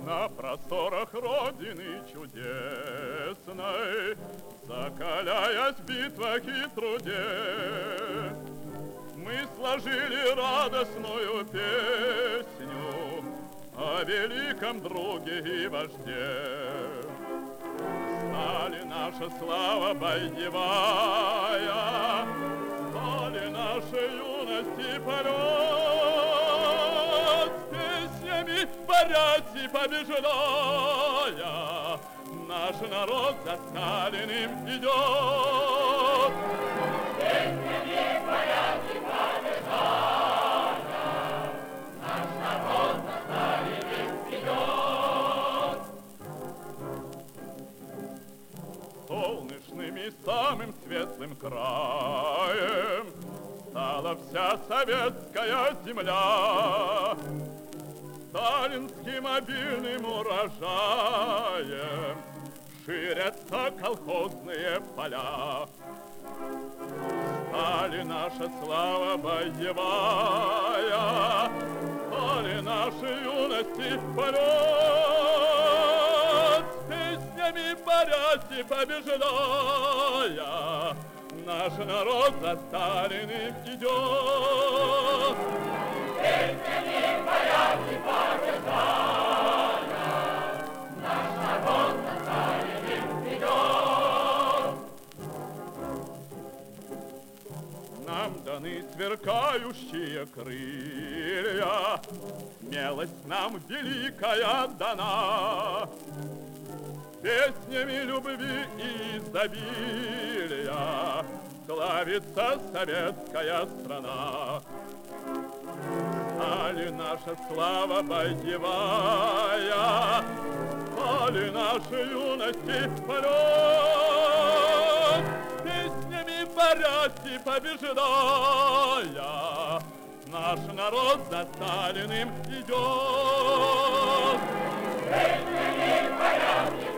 На просторах Родины чудесной, закаляясь в битвах и труде, мы сложили радостную песню о великом друге и вожде. Стали наша слава боевая, стали нашей юности полет, с песнями борясь и побеждая, наш народ за Сталиным идет. С песнями борясь и побеждая, наш народ за Сталиным идет. Солнечным и самым светлым краем стала вся советская земля. Сталинским обильным урожаем ширятся колхозные поля. Стали наша слава боевая, стали наши юности полет, с песнями борясь и побеждая, наш народ за Сталиным идет. Песнями борясь и побеждая, наш народ за Сталиным идет. Нам даны сверкающие крылья, смелость нам великая дана. Песнями любви и изобилия славится советская страна. Стали наша слава боевая, стали наши юности полет, песнями борясь и побеждая, наш народ за Сталиным идет. Песнями борясь и